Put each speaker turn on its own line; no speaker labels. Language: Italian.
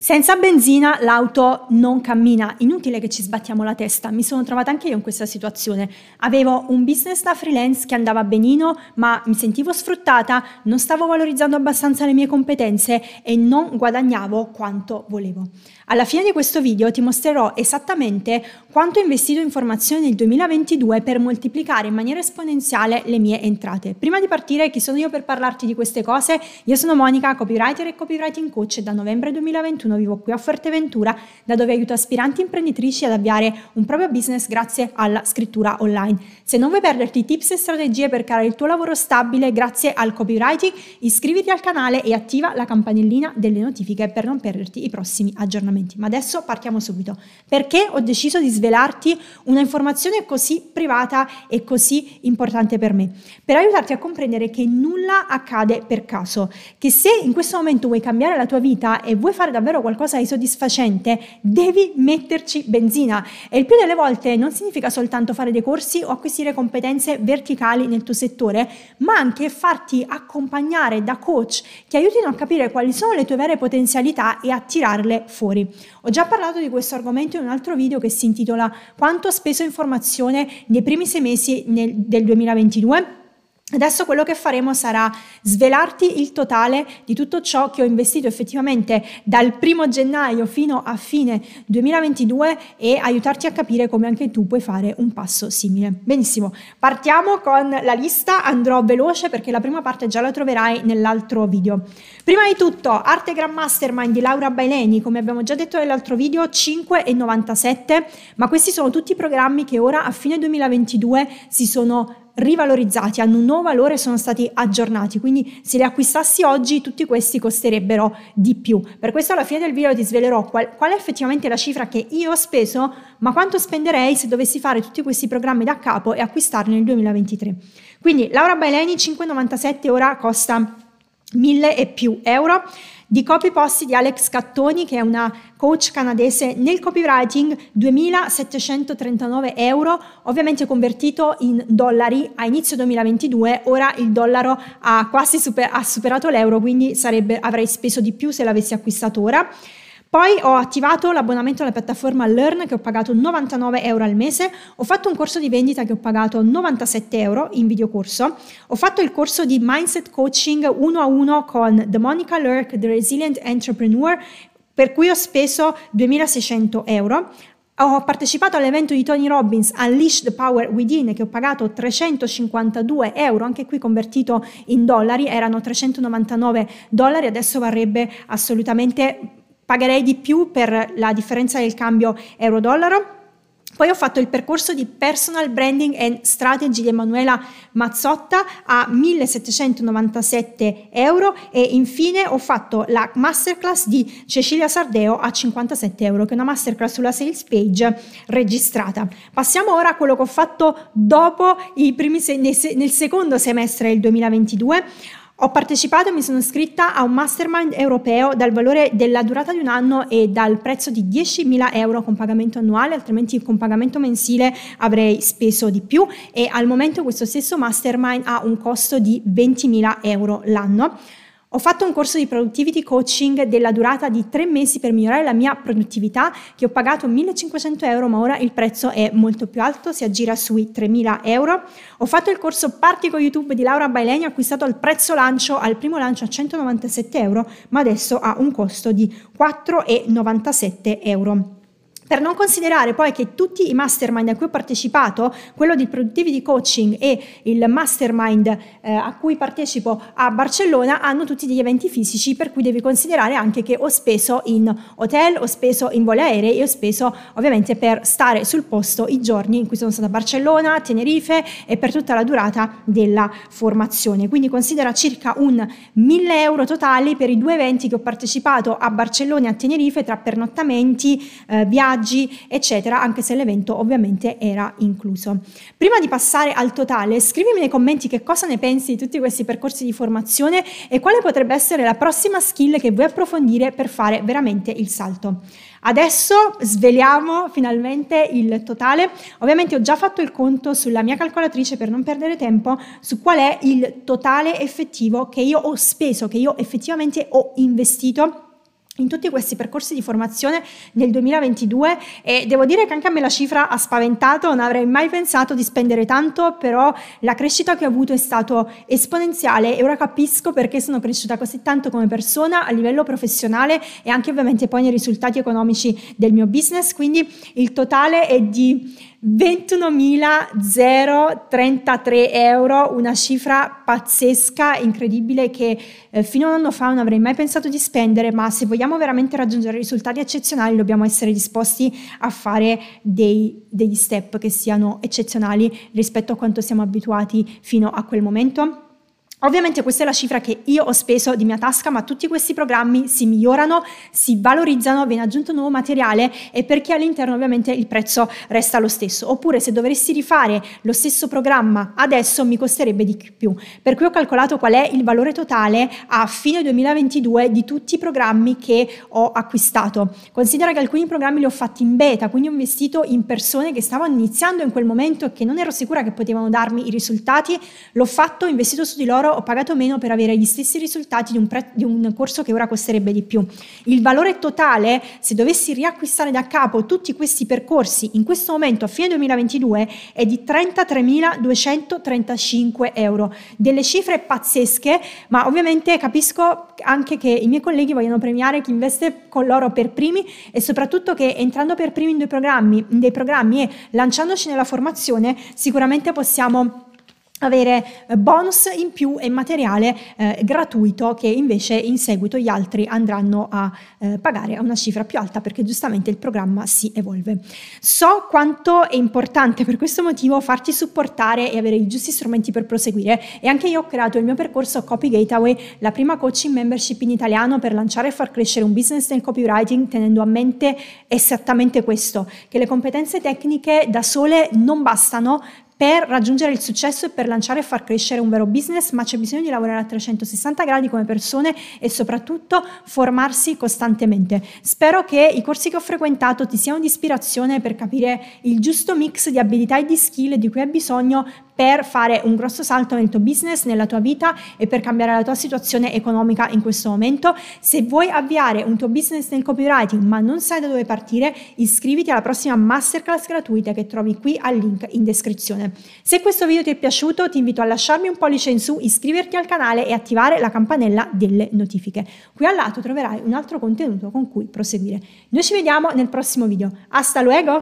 Senza benzina l'auto non cammina, inutile che ci sbattiamo la testa, mi sono trovata anche io in questa situazione. Avevo un business da freelance che andava benino, ma mi sentivo sfruttata, non stavo valorizzando abbastanza le mie competenze e non guadagnavo quanto volevo. Alla fine di questo video ti mostrerò esattamente quanto ho investito in formazione nel 2022 per moltiplicare in maniera esponenziale le mie entrate. Prima di partire, chi sono io per parlarti di queste cose? Io sono Monica, copywriter e copywriting coach e da novembre 2021 vivo qui a Fuerteventura, da dove aiuto aspiranti imprenditrici ad avviare un proprio business grazie alla scrittura online. Se non vuoi perderti tips e strategie per creare il tuo lavoro stabile grazie al copywriting, iscriviti al canale e attiva la campanellina delle notifiche per non perderti i prossimi aggiornamenti. Ma adesso partiamo subito. Perché ho deciso di svelarti una informazione così privata e così importante per me? Per aiutarti a comprendere che nulla accade per caso, che se in questo momento vuoi cambiare la tua vita e vuoi fare davvero qualcosa di soddisfacente, devi metterci benzina. E il più delle volte non significa soltanto fare dei corsi o acquisire competenze verticali nel tuo settore, ma anche farti accompagnare da coach che aiutino a capire quali sono le tue vere potenzialità e a tirarle fuori. Ho già parlato di questo argomento in un altro video che si intitola Quanto ho speso in formazione nei primi 6 mesi del 2022. Adesso quello che faremo sarà svelarti il totale di tutto ciò che ho investito effettivamente dal 1 gennaio fino a fine 2022 e aiutarti a capire come anche tu puoi fare un passo simile. Benissimo, partiamo con la lista, andrò veloce perché la prima parte già la troverai nell'altro video. Prima di tutto, Artegram Mastermind di Laura Baileni, come abbiamo già detto nell'altro video, 5,97, ma questi sono tutti i programmi che ora a fine 2022 si sono rivalorizzati, hanno un nuovo valore, sono stati aggiornati, quindi se li acquistassi oggi tutti questi costerebbero di più. Per questo alla fine del video ti svelerò qual è effettivamente la cifra che io ho speso, ma quanto spenderei se dovessi fare tutti questi programmi da capo e acquistarli nel 2023. Quindi Laura Baileni 5,97 ora costa 1.000 e più euro. Di Copy Post di Alex Cattoni, che è una coach canadese nel copywriting, 2.739 euro, ovviamente convertito in dollari a inizio 2022, ora il dollaro ha quasi superato l'euro, quindi avrei speso di più se l'avessi acquistato ora. Poi ho attivato l'abbonamento alla piattaforma Learn che ho pagato 99 euro al mese, ho fatto un corso di vendita che ho pagato 97 euro in videocorso, ho fatto il corso di Mindset Coaching 1-1 con The Monica Lurk, The Resilient Entrepreneur, per cui ho speso 2.600 euro. Ho partecipato all'evento di Tony Robbins Unleash the Power Within che ho pagato 352 euro, anche qui convertito in dollari, erano 399 dollari, adesso varrebbe assolutamente... Pagherei di più per la differenza del cambio euro-dollaro. Poi ho fatto il percorso di Personal Branding and Strategy di Emanuela Mazzotta a 1.797 euro e infine ho fatto la masterclass di Cecilia Sardeo a 57 euro, che è una masterclass sulla sales page registrata. Passiamo ora a quello che ho fatto dopo nel secondo semestre del 2022. Ho partecipato e mi sono iscritta a un mastermind europeo dal valore della durata di un anno e dal prezzo di 10.000 euro con pagamento annuale, altrimenti con pagamento mensile avrei speso di più e al momento questo stesso mastermind ha un costo di 20.000 euro l'anno. Ho fatto un corso di productivity coaching della durata di 3 mesi per migliorare la mia produttività che ho pagato 1.500 euro, ma ora il prezzo è molto più alto, si aggira sui 3.000 euro. Ho fatto il corso Parti con YouTube di Laura Baileni, acquistato al primo lancio a 197 euro, ma adesso ha un costo di 4,97 euro. Per non considerare poi che tutti i mastermind a cui ho partecipato, quello di productivity coaching e il mastermind a cui partecipo a Barcellona, hanno tutti degli eventi fisici, per cui devi considerare anche che ho speso in hotel, ho speso in voli aerei e ho speso ovviamente per stare sul posto i giorni in cui sono stata a Barcellona, a Tenerife e per tutta la durata della formazione. Quindi considera circa 1.000 euro totali per i 2 eventi che ho partecipato a Barcellona e a Tenerife, tra pernottamenti, viaggi, eccetera, anche se l'evento ovviamente era incluso. Prima di passare al totale, scrivimi nei commenti che cosa ne pensi di tutti questi percorsi di formazione e quale potrebbe essere la prossima skill che vuoi approfondire per fare veramente il salto. Adesso sveliamo finalmente il totale. Ovviamente ho già fatto il conto sulla mia calcolatrice per non perdere tempo su qual è il totale effettivo che io ho speso, che io effettivamente ho investito in tutti questi percorsi di formazione nel 2022 e devo dire che anche a me la cifra ha spaventato, non avrei mai pensato di spendere tanto, però la crescita che ho avuto è stato esponenziale e ora capisco perché sono cresciuta così tanto come persona a livello professionale e anche ovviamente poi nei risultati economici del mio business, quindi il totale è di 21.033 euro, una cifra pazzesca, incredibile che fino a un anno fa non avrei mai pensato di spendere, ma se vogliamo veramente raggiungere risultati eccezionali dobbiamo essere disposti a fare degli step che siano eccezionali rispetto a quanto siamo abituati fino a quel momento. Ovviamente questa è la cifra che io ho speso di mia tasca, ma tutti questi programmi si migliorano, si valorizzano, viene aggiunto nuovo materiale e perché all'interno ovviamente il prezzo resta lo stesso. Oppure se dovessi rifare lo stesso programma adesso mi costerebbe di più. Per cui ho calcolato qual è il valore totale a fine 2022 di tutti i programmi che ho acquistato. Considera che alcuni programmi li ho fatti in beta, quindi ho investito in persone che stavano iniziando in quel momento e che non ero sicura che potevano darmi i risultati. L'ho fatto, ho investito su di loro, ho pagato meno per avere gli stessi risultati di un corso che ora costerebbe di più. Il valore totale, se dovessi riacquistare da capo tutti questi percorsi in questo momento a fine 2022, è di 33.235 euro. Delle cifre pazzesche, ma ovviamente capisco anche che i miei colleghi vogliono premiare chi investe con loro per primi e soprattutto che entrando per primi in dei programmi e lanciandoci nella formazione sicuramente possiamo avere bonus in più e materiale gratuito che invece in seguito gli altri andranno a pagare a una cifra più alta perché giustamente il programma si evolve. So quanto è importante per questo motivo farti supportare e avere i giusti strumenti per proseguire e anche io ho creato il mio percorso Copy Gateway, la prima coaching membership in italiano per lanciare e far crescere un business nel copywriting tenendo a mente esattamente questo, che le competenze tecniche da sole non bastano per raggiungere il successo e per lanciare e far crescere un vero business, ma c'è bisogno di lavorare a 360 gradi come persone e soprattutto formarsi costantemente. Spero che i corsi che ho frequentato ti siano di ispirazione per capire il giusto mix di abilità e di skill di cui hai bisogno per fare un grosso salto nel tuo business, nella tua vita e per cambiare la tua situazione economica in questo momento. Se vuoi avviare un tuo business nel copywriting ma non sai da dove partire, iscriviti alla prossima masterclass gratuita che trovi qui al link in descrizione. Se questo video ti è piaciuto ti invito a lasciarmi un pollice in su, iscriverti al canale e attivare la campanella delle notifiche. Qui al lato troverai un altro contenuto con cui proseguire. Noi ci vediamo nel prossimo video. Hasta luego!